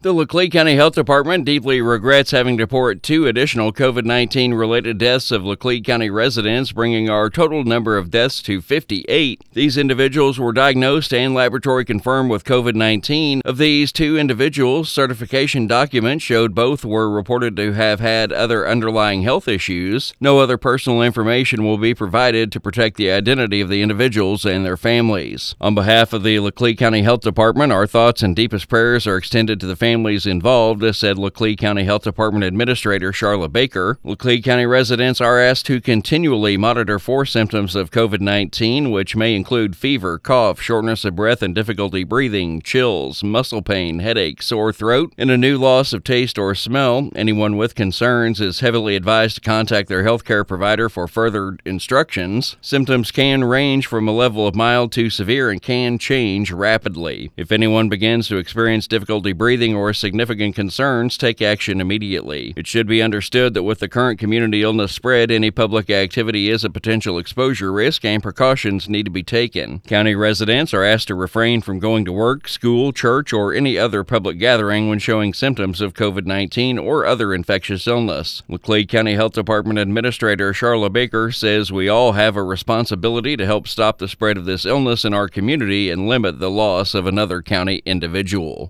The Laclede County Health Department deeply regrets having to report 2 additional COVID-19 related deaths of Laclede County residents, bringing our total number of deaths to 58. These individuals were diagnosed and laboratory confirmed with COVID-19. Of these 2 individuals, certification documents showed both were reported to have had other underlying health issues. No other personal information will be provided to protect the identity of the individuals and their families. On behalf of the Laclede County Health Department, our thoughts and deepest prayers are extended to the families involved, said Laclede County Health Department Administrator Charlotte Baker. Laclede County residents are asked to continually monitor for symptoms of COVID-19, which may include fever, cough, shortness of breath and difficulty breathing, chills, muscle pain, headache, sore throat, and a new loss of taste or smell. Anyone with concerns is heavily advised to contact their healthcare provider for further instructions. Symptoms can range from a level of mild to severe and can change rapidly. If anyone begins to experience difficulty breathing or significant concerns, take action immediately. It should be understood that with the current community illness spread, any public activity is a potential exposure risk and precautions need to be taken. County residents are asked to refrain from going to work, school, church, or any other public gathering when showing symptoms of COVID-19 or other infectious illness. Laclede County Health Department Administrator Charlotte Baker says we all have a responsibility to help stop the spread of this illness in our community and limit the loss of another county individual.